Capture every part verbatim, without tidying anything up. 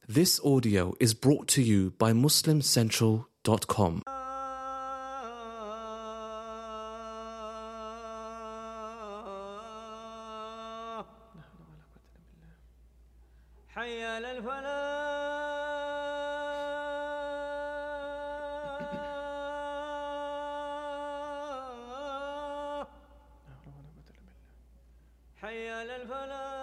This audio is brought to you by Muslim Central dot com. حي على الفلاح حي على الفلاح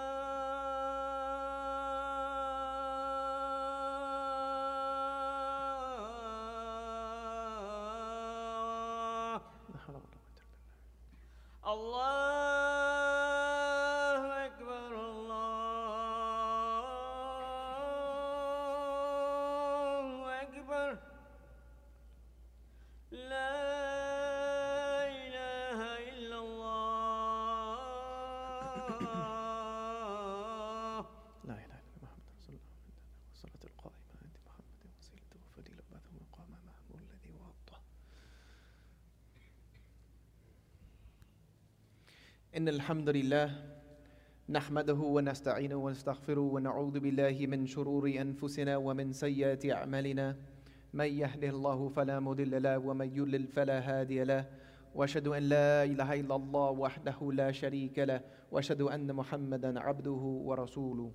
الله أكبر الله أكبر لا إله إلا الله لا إله إلا محمد رسول الله والصلاة القائمة أنت محمد وسيلته وفضيلة بعثه مقام محمود الذي وعظته. إن الحمد لله نحمده ونستعينه ونستغفره ونعوذ بالله من شرور أنفسنا ومن سيئات أعمالنا من يهده الله فلا مضل له ومن يضلل فلا هادي له وأشهد أن لا إله إلا الله وحده لا شريك له وأشهد أن محمدا عبده ورسوله.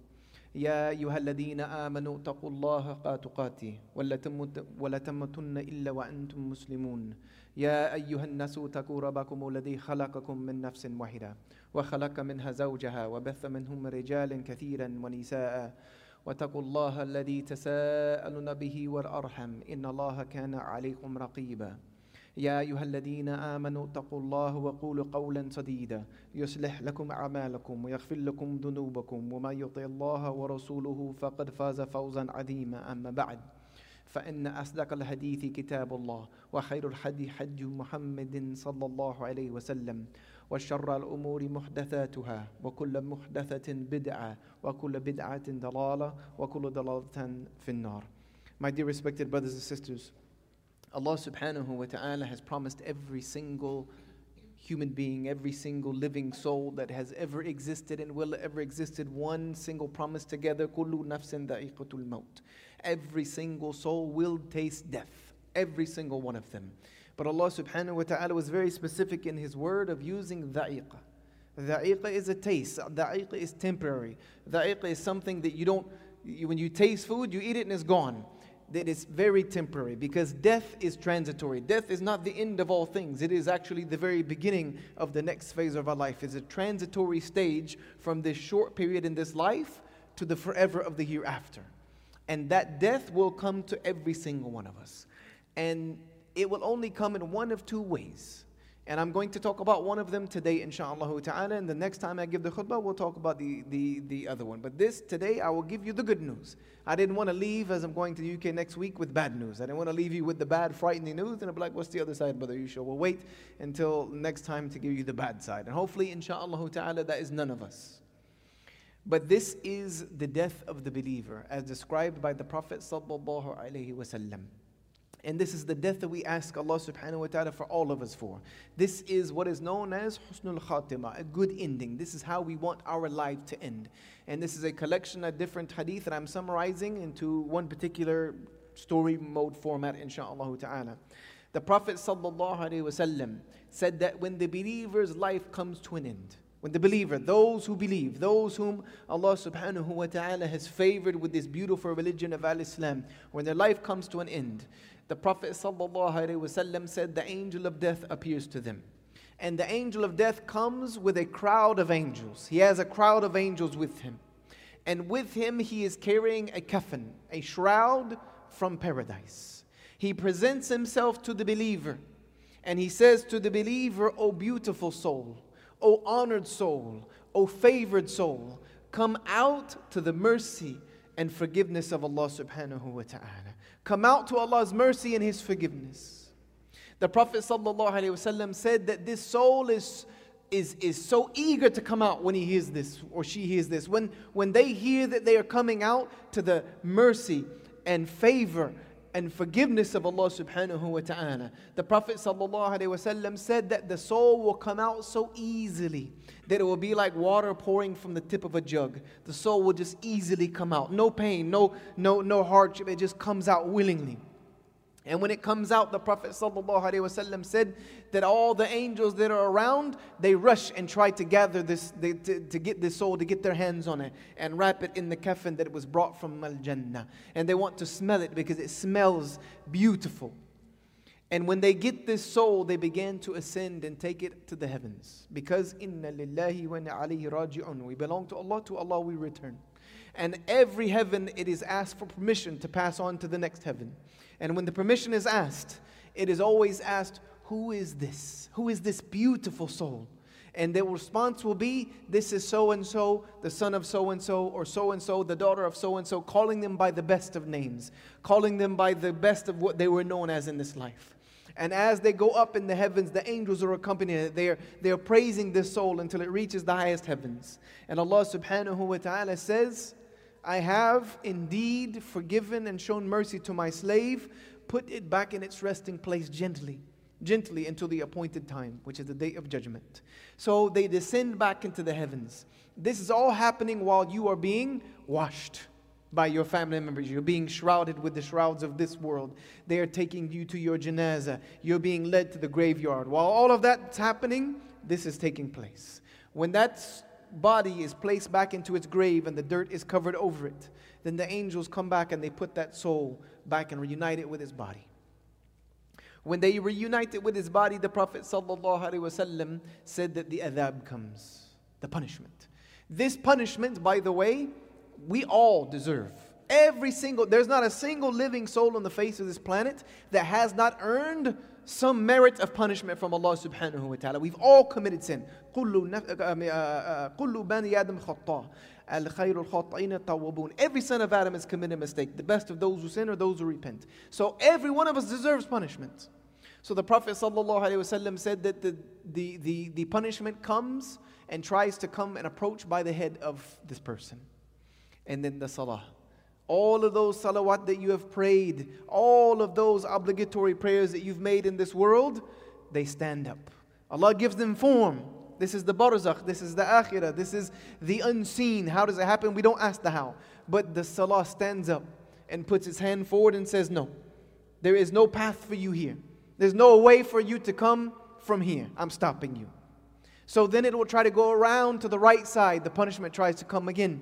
يا أيها الذين آمنوا اتقوا الله حق تقاته ولا تموت ولا تموتن إلا وأنتم مسلمون. يا أيها الناس اتقوا ربكم الذي خلقكم من نفس واحدة وخلق منها زوجها وبث منهم رجالا كثيرا ونساء واتقوا الله الذي تساءلون به والأرحم إن الله كان عليكم رقيبا. يا أيها الذين آمنوا اتقوا الله وقولوا قولا سديدا يصلح لكم أعمالكم ويغفر لكم ذنوبكم ومن يطع الله ورسوله فقد فاز فوزا عظيما. أما بعد فإن أصدق الحديث كتاب الله وخير الحديث حديث محمد صلى الله عليه وسلم وشر الأمور محدثاتها وكل محدثة بدعة وكل بدعة ضلالة وكل ضلالة في النار. My dear respected brothers and sisters, Allah subhanahu wa ta'ala has promised every single human being, every single living soul that has ever existed and will ever existed, one single promise together, كُلُّ نَفْسٍ ذَائِقَةُ الْمَوْتِ. Every single soul will taste death, every single one of them. But Allah subhanahu wa ta'ala was very specific in His word of using dha'iqa. Dha'iqa is a taste, dha'iqa is temporary. Dha'iqa is something that you don't, you, when you taste food, you eat it and it's gone. That is very temporary, because death is transitory. Death is not the end of all things. It is actually the very beginning of the next phase of our life. It's a transitory stage from this short period in this life to the forever of the hereafter. And that death will come to every single one of us. And it will only come in one of two ways. And I'm going to talk about one of them today, inshaAllah ta'ala. And the next time I give the khutbah, we'll talk about the, the, the other one. But this, today, I will give you the good news. I didn't want to leave, as I'm going to the U K next week, with bad news. I didn't want to leave you with the bad, frightening news. And I'll be like, what's the other side, Brother Yusha? We'll wait until next time to give you the bad side. And hopefully, inshaAllah ta'ala, that is none of us. But this is the death of the believer, as described by the Prophet sallallahu alaihi wasallam. And this is the death that we ask Allah subhanahu wa ta'ala for all of us for. This is what is known as husnul khatima, a good ending. This is how we want our life to end. And this is a collection of different hadith that I'm summarizing into one particular story mode format, insha'Allah ta'ala. The Prophet sallallahu alaihi wasallam said that when the believer's life comes to an end, when the believer, those who believe, those whom Allah subhanahu wa ta'ala has favored with this beautiful religion of Al-Islam, when their life comes to an end, the Prophet sallallahu alaihi wasallam said the angel of death appears to them. And the angel of death comes with a crowd of angels. He has a crowd of angels with him. And with him he is carrying a kafan, a shroud from paradise. He presents himself to the believer. And he says to the believer, O beautiful soul, O honored soul, O favored soul, come out to the mercy and forgiveness of Allah subhanahu wa ta'ala. Come out to Allah's mercy and His forgiveness. The Prophet sallallahu alaihi wasallam said that this soul is, is, is so eager to come out when he hears this, or she hears this. When, when they hear that they are coming out to the mercy and favor and forgiveness of Allah subhanahu wa ta'ala. The Prophet sallallahu alaihi wasallam said that the soul will come out so easily that it will be like water pouring from the tip of a jug. The soul will just easily come out. No pain, no, no, no hardship. It just comes out willingly. And when it comes out, the Prophet ﷺ said that all the angels that are around, they rush and try to gather this, they, to, to get this soul, to get their hands on it and wrap it in the kafan that it was brought from Al-Jannah. And they want to smell it because it smells beautiful. And when they get this soul, they begin to ascend and take it to the heavens. Because inna lillahi wa inna alayhi raji'un. We belong to Allah, to Allah we return. And every heaven, it is asked for permission to pass on to the next heaven. And when the permission is asked, it is always asked, who is this? Who is this beautiful soul? And the response will be, this is so-and-so, the son of so-and-so, or so-and-so, the daughter of so-and-so, calling them by the best of names, calling them by the best of what they were known as in this life. And as they go up in the heavens, the angels are accompanying it. They are, they are praising this soul until it reaches the highest heavens. And Allah subhanahu wa ta'ala says, I have indeed forgiven and shown mercy to my slave. Put it back in its resting place gently, gently until the appointed time, which is the day of judgment. So they descend back into the heavens. This is all happening while you are being washed by your family members. You're being shrouded with the shrouds of this world. They are taking you to your janazah. You're being led to the graveyard. While all of that's happening, this is taking place. When that's body is placed back into its grave and the dirt is covered over it, then the angels come back and they put that soul back and reunite it with its body. When they reunite it with his body, the Prophet ﷺ said that the adhab comes, the punishment. This punishment, by the way, we all deserve. Every single, there's not a single living soul on the face of this planet that has not earned some merit of punishment from Allah subhanahu wa ta'ala. We've all committed sin. كُلُّ بَنِي آدَمْ خَطَّاءٌ الْخَيْرُ الْخَاطِئِينَ التَّوَّابُونَ. Every son of Adam has committed a mistake. The best of those who sin are those who repent. So every one of us deserves punishment. So the Prophet sallallahu alaihi wasallam said that the, the, the, the punishment comes and tries to come and approach by the head of this person. And then the salah. All of those salawat that you have prayed, all of those obligatory prayers that you've made in this world, they stand up. Allah gives them form. This is the barzakh, this is the akhirah, this is the unseen. How does it happen? We don't ask the how. But the salah stands up and puts its hand forward and says, no, there is no path for you here. There's no way for you to come from here. I'm stopping you. So then it will try to go around to the right side. The punishment tries to come again.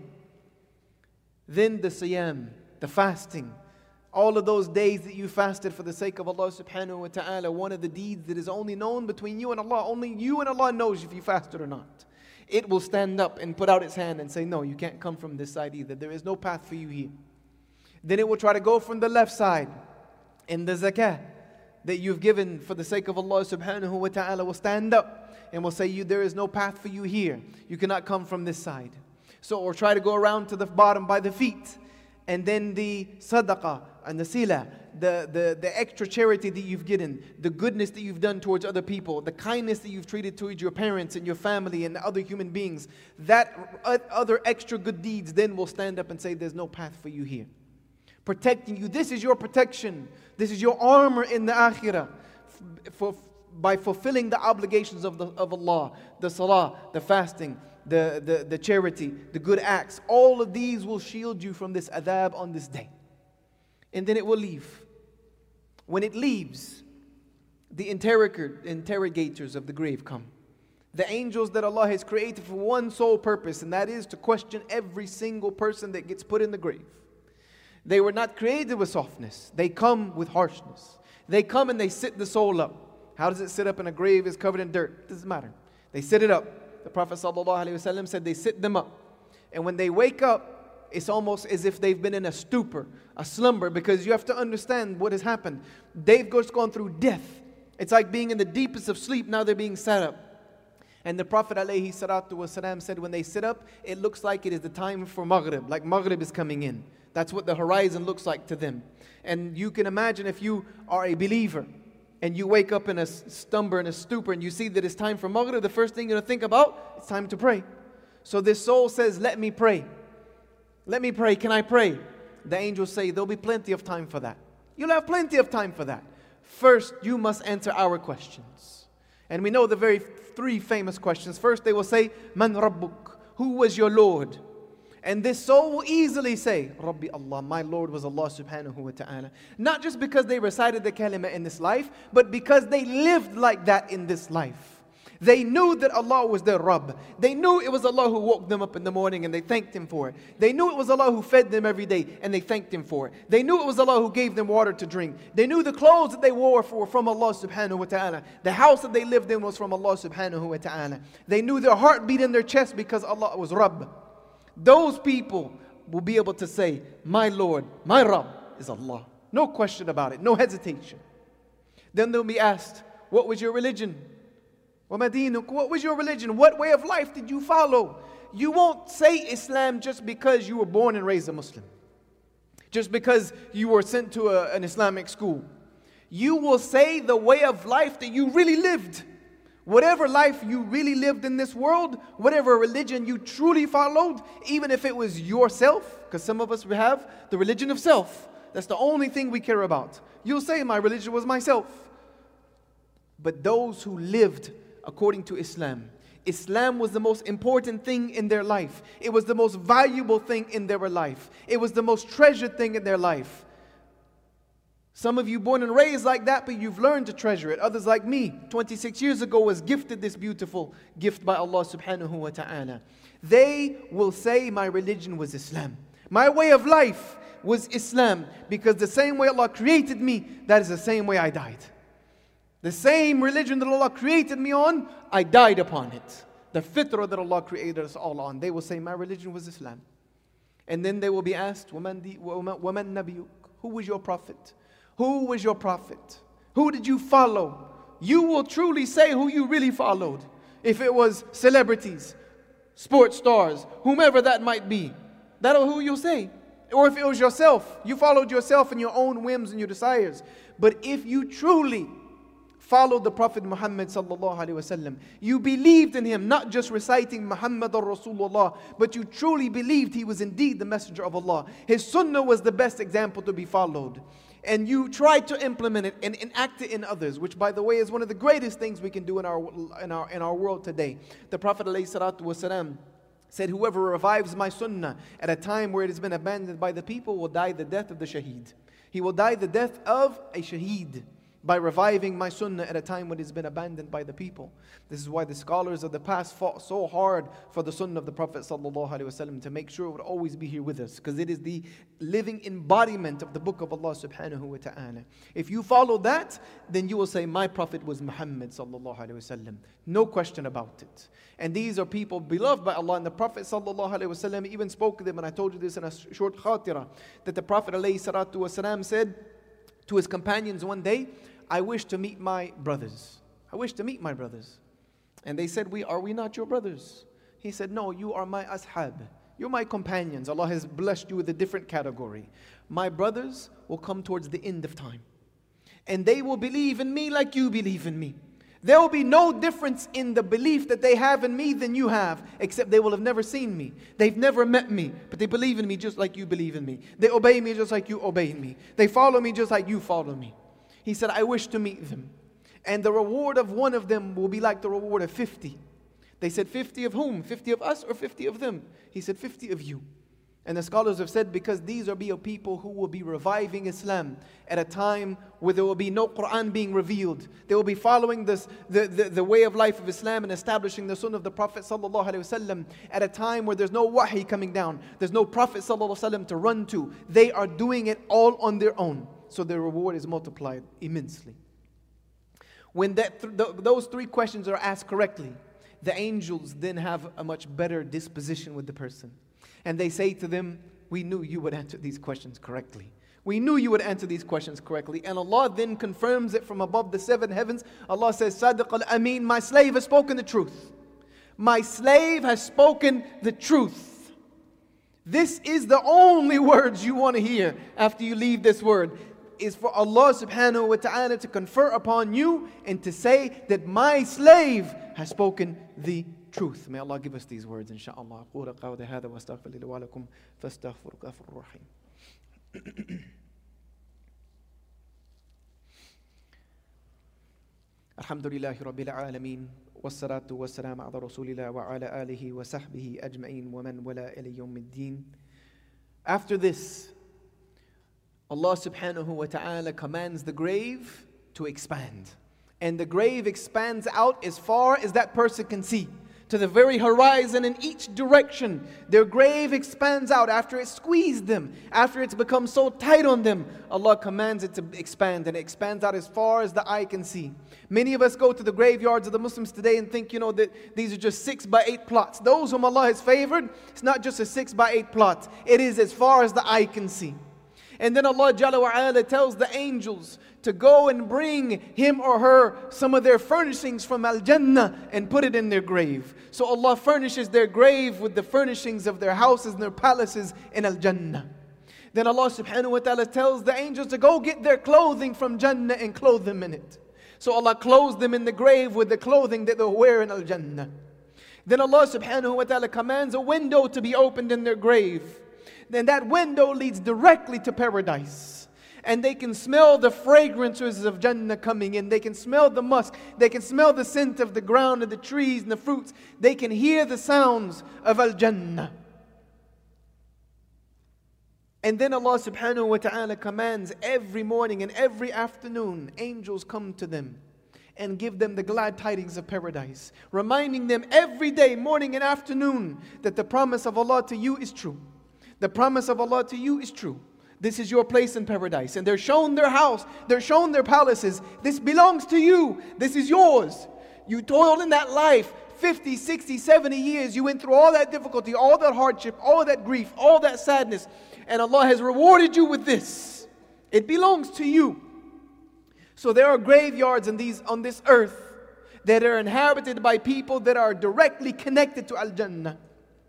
Then the siyam, the fasting, all of those days that you fasted for the sake of Allah subhanahu wa ta'ala, one of the deeds that is only known between you and Allah, only you and Allah knows if you fasted or not. It will stand up and put out its hand and say, no, you can't come from this side either. There is no path for you here. Then it will try to go from the left side. And the zakah that you've given for the sake of Allah subhanahu wa ta'ala will stand up and will say, you, there is no path for you here. You cannot come from this side. So, or try to go around to the bottom by the feet. And then the sadaqah and the sila, the, the, the extra charity that you've given, the goodness that you've done towards other people, the kindness that you've treated towards your parents and your family and other human beings, that other extra good deeds then will stand up and say, there's no path for you here. Protecting you, this is your protection. This is your armor in the akhirah. For, by fulfilling the obligations of, the, of Allah, the salah, the fasting, The, the, the charity, the good acts, all of these will shield you from this adhab on this day. And then it will leave. When it leaves, the interrogator, interrogators of the grave come. The angels that Allah has created for one sole purpose, and that is to question every single person that gets put in the grave. They were not created with softness. They come with harshness. They come and they sit the soul up. How does it sit up in a grave? It's covered in dirt. It doesn't matter. They sit it up. The Prophet ﷺ said they sit them up. And when they wake up, it's almost as if they've been in a stupor, a slumber, because you have to understand what has happened. They've just gone through death. It's like being in the deepest of sleep, now they're being sat up. And the Prophet ﷺ said when they sit up, it looks like it is the time for Maghrib, like Maghrib is coming in. That's what the horizon looks like to them. And you can imagine if you are a believer, and you wake up in a slumber, in a stupor, and you see that it's time for Maghrib, the first thing you're going to think about, it's time to pray. So this soul says, let me pray. Let me pray. Can I pray? The angels say, there'll be plenty of time for that. You'll have plenty of time for that. First, you must answer our questions. And we know the very three famous questions. First, they will say, Man Rabbuk? Who was your Lord? And this soul will easily say, Rabbi Allah, my Lord was Allah subhanahu wa ta'ala. Not just because they recited the kalima in this life, but because they lived like that in this life. They knew that Allah was their Rabb. They knew it was Allah who woke them up in the morning and they thanked Him for it. They knew it was Allah who fed them every day and they thanked Him for it. They knew it was Allah who gave them water to drink. They knew the clothes that they wore were from Allah subhanahu wa ta'ala. The house that they lived in was from Allah subhanahu wa ta'ala. They knew their heart beat in their chest because Allah was Rabb. Those people will be able to say, my Lord, my Rabb is Allah. No question about it, no hesitation. Then they'll be asked, what was your religion? What was your religion? What way of life did you follow? You won't say Islam just because you were born and raised a Muslim. Just because you were sent to a, an Islamic school. You will say the way of life that you really lived. Whatever life you really lived in this world, whatever religion you truly followed, even if it was yourself, because some of us have the religion of self. That's the only thing we care about. You'll say, my religion was myself. But those who lived according to Islam, Islam was the most important thing in their life. It was the most valuable thing in their life. It was the most treasured thing in their life. Some of you born and raised like that, but you've learned to treasure it. Others like me, twenty-six years ago, was gifted this beautiful gift by Allah subhanahu wa ta'ala. They will say, my religion was Islam. My way of life was Islam. Because the same way Allah created me, that is the same way I died. The same religion that Allah created me on, I died upon it. The fitrah that Allah created us all on. They will say, my religion was Islam. And then they will be asked, وَمَنْ نَبِيُّكَ? Who was your prophet? Who was your prophet? Who did you follow? You will truly say who you really followed. If it was celebrities, sports stars, whomever that might be, that's who you'll say. Or if it was yourself, you followed yourself and your own whims and your desires. But if you truly followed the Prophet Muhammad sallallahu alaihi wasallam, you believed in him, not just reciting Muhammadur Rasulullah, but you truly believed he was indeed the messenger of Allah. His sunnah was the best example to be followed. And you tried to implement it and enact it in others, which by the way is one of the greatest things we can do in our in our in our world today. The Prophet alayhi salatu wasalam said, whoever revives my sunnah at a time where it has been abandoned by the people will die the death of the shaheed. He will die the death of a shaheed by reviving my sunnah at a time when it's been abandoned by the people. This is why the scholars of the past fought so hard for the sunnah of the Prophet ﷺ to make sure it would always be here with us, because it is the living embodiment of the book of Allah subhanahu wa ta'ala. If you follow that, then you will say, my Prophet was Muhammad ﷺ. No question about it. And these are people beloved by Allah, and the Prophet ﷺ even spoke to them, and I told you this in a short khatira, that the Prophet ﷺ said to his companions one day, I wish to meet my brothers. I wish to meet my brothers. And they said, we are we not your brothers? He said, no, you are my ashab. You're my companions. Allah has blessed you with a different category. My brothers will come towards the end of time. And they will believe in me like you believe in me. There will be no difference in the belief that they have in me than you have, except they will have never seen me. They've never met me, but they believe in me just like you believe in me. They obey me just like you obey me. They follow me just like you follow me. He said, I wish to meet them. And the reward of one of them will be like the reward of fifty. They said, fifty of whom? fifty of us or fifty of them? He said, fifty of you. And the scholars have said, because these are be a people who will be reviving Islam at a time where there will be no Quran being revealed. They will be following this, the, the, the way of life of Islam and establishing the sunnah of the Prophet ﷺ at a time where there's no wahi coming down. There's no Prophet ﷺ to run to. They are doing it all on their own. So their reward is multiplied immensely. When that th- th- those three questions are asked correctly, the angels then have a much better disposition with the person. And they say to them, we knew you would answer these questions correctly. We knew you would answer these questions correctly. And Allah then confirms it from above the seven heavens. Allah says, Sadiq al-Amin, my slave has spoken the truth. My slave has spoken the truth. This is the only words you want to hear after you leave this word, is for Allah subhanahu wa ta'ala to confer upon you and to say that my slave has spoken the truth. May Allah give us these words, inshaAllah. أقول قولي هذا وأستغفر لي ولكم فاستغفروا غفور رحيم. Alhamdulillahi Rabbil Alameen. Wassalatu wassalamu ala Rasulillah wa ala alihi wa sahbihi ajma'in wa man wala ila yawmiddin. After this, Allah subhanahu wa ta'ala commands the grave to expand. And the grave expands out as far as that person can see, to the very horizon in each direction. Their grave expands out after it squeezed them, after it's become so tight on them. Allah commands it to expand, and it expands out as far as the eye can see. Many of us go to the graveyards of the Muslims today and think, you know, that these are just six by eight plots. Those whom Allah has favored, it's not just a six by eight plot. It is as far as the eye can see. And then Allah Jalla wa Ala tells the angels to go and bring him or her some of their furnishings from Al-Jannah and put it in their grave. So Allah furnishes their grave with the furnishings of their houses and their palaces in Al-Jannah. Then Allah subhanahu wa ta'ala tells the angels to go get their clothing from Jannah and clothe them in it. So Allah clothes them in the grave with the clothing that they'll wear in Al-Jannah. Then Allah subhanahu wa ta'ala commands a window to be opened in their grave. Then that window leads directly to paradise. And they can smell the fragrances of Jannah coming in. They can smell the musk. They can smell the scent of the ground and the trees and the fruits. They can hear the sounds of Al-Jannah. And then Allah subhanahu wa ta'ala commands every morning and every afternoon, angels come to them and give them the glad tidings of paradise, reminding them every day, morning and afternoon, that the promise of Allah to you is true. The promise of Allah to you is true. This is your place in paradise. And they're shown their house. They're shown their palaces. This belongs to you. This is yours. You toiled in that life fifty, sixty, seventy years. You went through all that difficulty, all that hardship, all that grief, all that sadness. And Allah has rewarded you with this. It belongs to you. So there are graveyards in these, on this earth that are inhabited by people that are directly connected to Al-Jannah.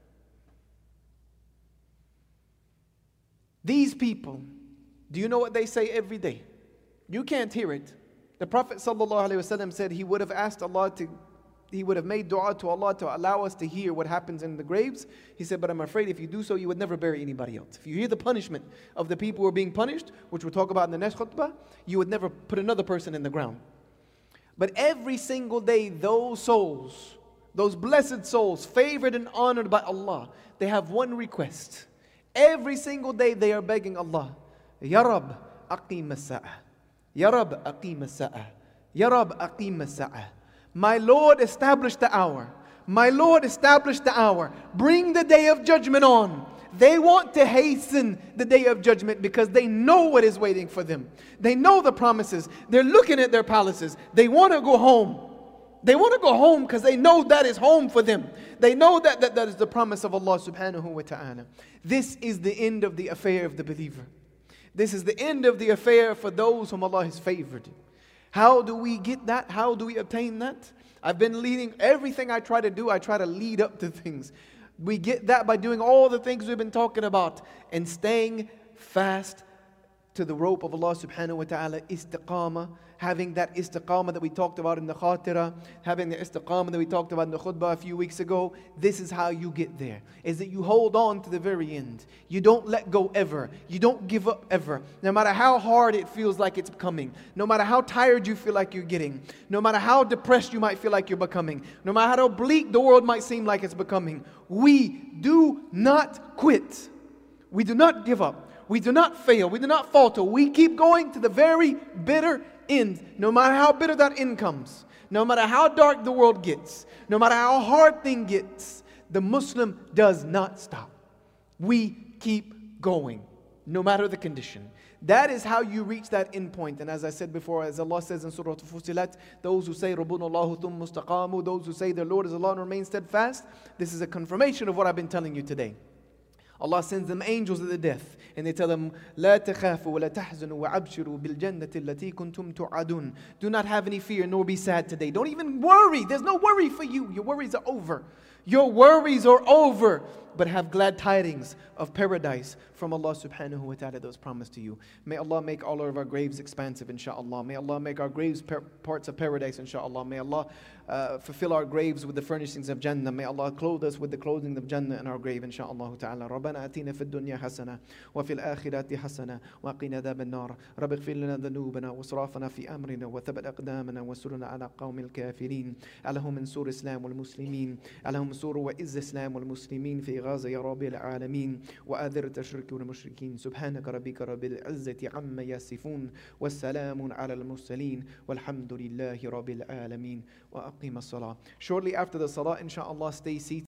These people, do you know what they say every day? You can't hear it. The Prophet ﷺ said he would have asked Allah to, he would have made dua to Allah to allow us to hear what happens in the graves. He said, but I'm afraid if you do so, you would never bury anybody else. If you hear the punishment of the people who are being punished, which we'll talk about in the next khutbah, you would never put another person in the ground. But every single day, those souls, those blessed souls, favored and honored by Allah, they have one request. Every single day they are begging Allah, Ya Rab, aqim as-sa'ah. Ya Rab, aqim as-sa'ah. Ya Rab, aqim as-sa'ah. My Lord, establish the hour. My Lord, establish the hour. Bring the day of judgment on. They want to hasten the day of judgment because they know what is waiting for them. They know the promises. They're looking at their palaces. They want to go home. They want to go home because they know that is home for them. They know that, that that is the promise of Allah subhanahu wa ta'ala. This is the end of the affair of the believer. This is the end of the affair for those whom Allah has favored. How do we get that? How do we obtain that? I've been leading everything I try to do. I try to lead up to things. We get that by doing all the things we've been talking about and staying fast to the rope of Allah subhanahu wa ta'ala, istiqamah, having that istiqamah that we talked about in the khatira, having the istiqamah that we talked about in the khutbah a few weeks ago. This is how you get there, is that you hold on to the very end. You don't let go ever. You don't give up ever. No matter how hard it feels like it's coming, no matter how tired you feel like you're getting, no matter how depressed you might feel like you're becoming, no matter how bleak the world might seem like it's becoming, we do not quit. We do not give up. We do not fail. We do not falter. We keep going to the very bitter end. No matter how bitter that end comes, no matter how dark the world gets, no matter how hard things gets, the Muslim does not stop. We keep going, no matter the condition. That is how you reach that end point. And as I said before, as Allah says in Surah Al-Fusilat, those who say, Rabbuna Allahu thumma istaqamu, those who say their Lord is Allah and remain steadfast, this is a confirmation of what I've been telling you today. Allah sends them angels at the death, and they tell them, لا تخافوا ولا تحزنوا وأبشروا بالجنة التي كنتم توعدون. Do not have any fear nor be sad today. Don't even worry. There's no worry for you. Your worries are over. Your worries are over, but have glad tidings of paradise from Allah subhanahu wa ta'ala that was promised to you. May Allah make all of our graves expansive, inshaAllah. May Allah make our graves par- parts of paradise, inshaAllah. May Allah uh, fulfill our graves with the furnishings of Jannah. May Allah clothe us with the clothing of Jannah in our grave, inshaAllah ta'ala. رَبَّنَا آتِينَا فِي الدُّنْيَا حَسَنَةً وَفِي الْآخِرَةِ حَسَنَةً وَقِنَا عَذَابَ النَّارِ رَبِّ اغْفِرْ لَنَا ذُنُوبَنَا وَإِسْرَافَنَا فِي أَمْرِنَا وَثَبِّتْ أَقْدَامَنَا وَانصُرْنَا عَلَى الْقَوْمِ الْكَافِرِينَ اللهم انصر الإسلام والمسلمين اللهم انصر وإز الإسلام والمسلمين في غزة يا رب العالمين وأذر التشرك والمشركين سبحانك ربك رب العزة عما يصفون والسلام على المرسلين والحمد لله رب العالمين وأقم الصلاة. Shortly after the salah, inshallah, stay seated.